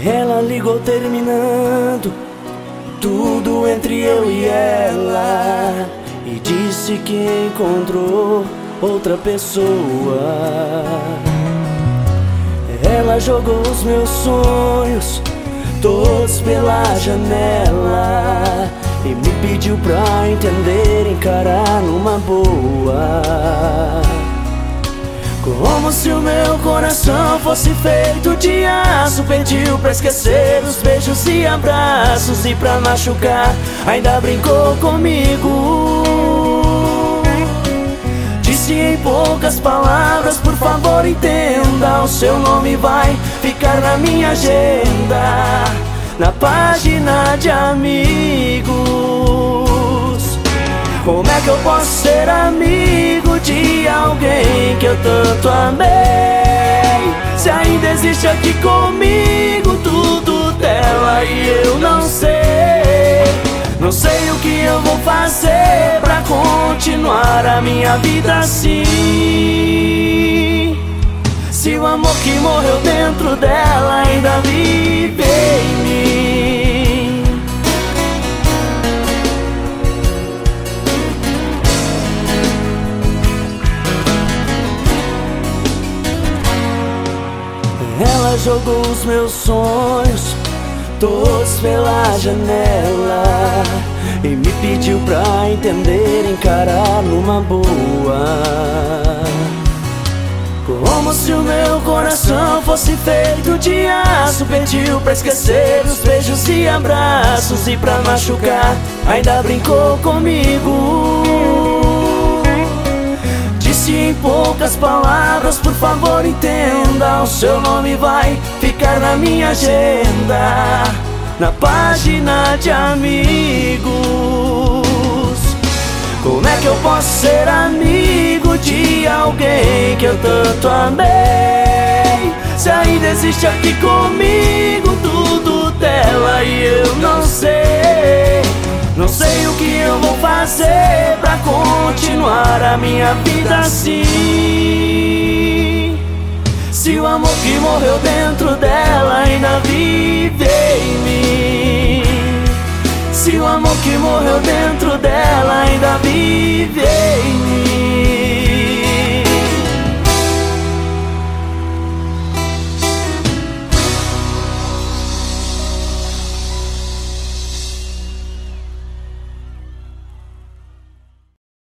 Ela ligou terminando tudo entre eu e ela e disse que encontrou outra pessoa. Ela jogou os meus sonhos todos pela janela e me pediu pra entender, encarar numa boa. Como se o meu coração fosse feito de aço, pediu pra esquecer os beijos e abraços, e pra machucar ainda brincou comigo. Disse em poucas palavras: por favor entenda, o seu nome vai ficar na minha agenda, na página de amigos. Como é que eu posso ser amigo de alguém que eu tanto amei, se ainda existe aqui comigo tudo dela e eu não sei? Não sei o que eu vou fazer pra continuar a minha vida assim, se o amor que morreu dentro dela ainda vive em mim. Ela jogou os meus sonhos todos pela janela e me pediu pra entender, encarar numa boa. Como se o meu coração fosse feito de aço, pediu pra esquecer os beijos e abraços, e pra machucar ainda brincou comigo. Disse em poucas palavras: por favor entenda, o seu nome vai ficar na minha agenda, na página de amigos. Como é que eu posso ser amigo de alguém que eu tanto amei, se ainda existe aqui comigo tudo dela e eu não sei? Não sei o que eu vou fazer pra continuar a minha vida assim, se o amor que morreu dentro dela ainda vive em mim. Se o amor que morreu dentro dela ainda vive em mim.